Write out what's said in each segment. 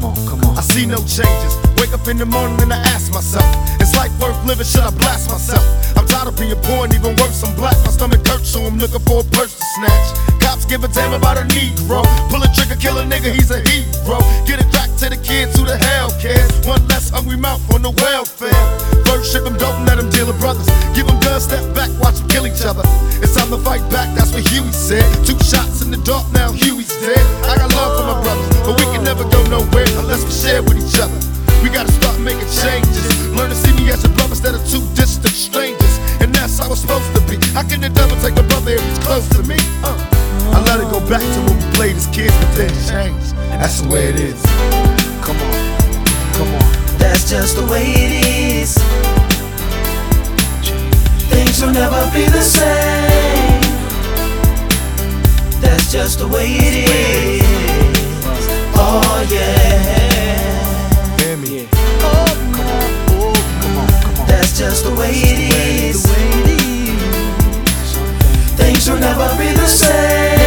I see no changes. Wake up in the morning and I ask myself, is life worth living? Should I blast myself? I'm tired of being poor and even worse, I'm black. My stomach hurts, so I'm looking for a purse to snatch. Cops give a damn about a Negro. Pull a trigger, kill a nigga, he's a hero. Get it back to the kids, who the hell cares? One less hungry mouth on the welfare. First ship them, don't let them deal with brothers. Give them guns, step back, watch them kill each other. It's time to fight back, that's what Huey said. 2 shots in the dark, now Huey's dead. I got love for my brothers, but we can never go nowhere unless we share with each other. We gotta start making changes. Learn to see me as a brother instead of 2 distant strangers. And that's how it's supposed to be. How can the devil take a brother if he's close to me? I let it go back to when we played as kids, but then changed. That's the way it is. Come on. That's just the way it is. Things will never be the same. That's just the way it is. Oh yeah. Hear me. That's just the way it is. Things will never be the same.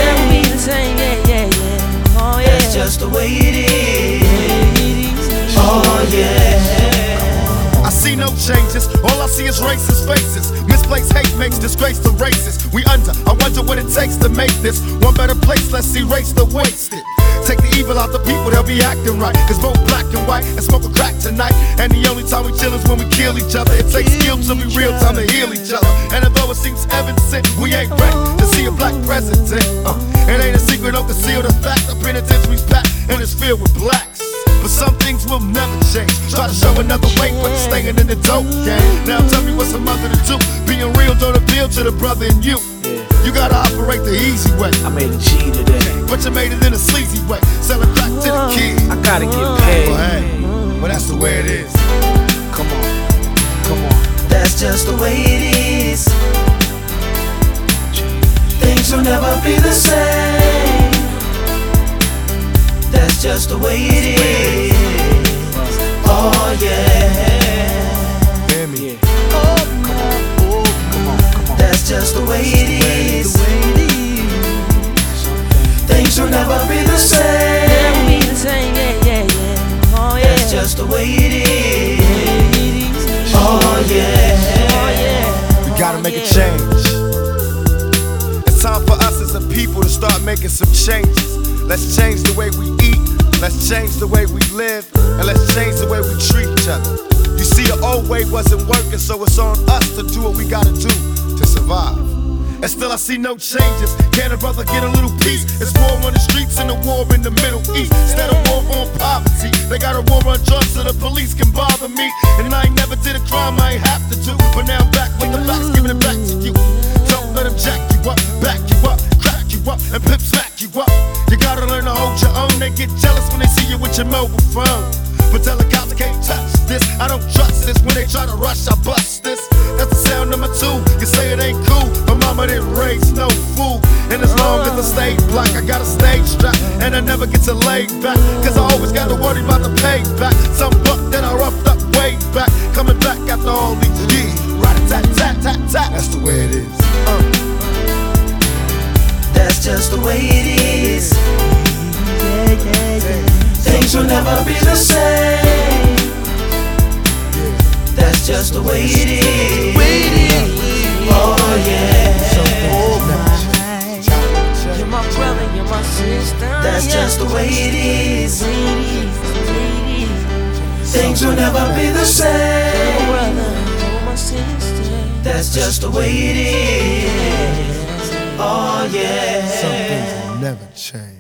That's just the way it is. Oh yeah. I see no changes, all I see is racist faces. Misplaced hate makes disgrace to races. We under, I wonder what it takes to make this one better place. Let's erase the wasted. Take the evil out the people, they'll be acting right. Cause both black and white and smoke a crack tonight. And the only time we chill is when we kill each other. It takes skill to be real time to heal each other. And although it seems evident, we ain't ready to see a black president. It ain't a secret, don't conceal the fact. The penitentiary's packed and it's filled with blacks. But some things will never change. Try to show another way, but you're staying in the dope game. Now tell me what's a mother to do. Being real don't appeal to the brother in you. You gotta operate the easy way. I made a G today, but you made it in a sleazy way. Sell it back to the kids. I gotta get paid. Well, hey, well that's the way it is. Come on. That's just the way it is. Things will never be the same. That's just the way it is. Oh yeah. Hear me. That's just the way it is. Things will never be the same. That's just the way it is. Oh yeah. We gotta make a change. It's time for us as a people to start making some changes. Let's change the way we eat, let's change the way we live, and let's change the way we treat each other. You see, the old way wasn't working, so it's on us to do what we gotta do to survive. And still I see no changes. Can a brother get a little peace? It's war on the streets and a war in the Middle East. Instead of war on poverty, they got a war on drugs so the police can bother me. And I ain't never did a crime I ain't have to do, but now I'm back with the facts, giving it back to you. Don't let them jack you up, back you up, crack you up, and pimp smack you up. You gotta learn to hold your own. They get jealous when they see you with your mobile phone. But tell the cops I can't touch this. I don't trust this. When they try to rush, I bust this. That's the sound number 2. You say it ain't cool. My mama didn't raise no fool. And as long as I stay black, I got a stage strap. And I never get to lay back. Cause I always gotta worry about the payback. Some buck that I roughed up way back. Coming back after all these years. Rat-a-tat-tat-tat-tat. That's the way it is. That's just the way it is. Things will never be the same. That's just the way it is. Oh yeah. You're my brother, you're my sister. That's just the way it is. Things will never be the same. That's just the way it is. Oh yeah. Some things will never change.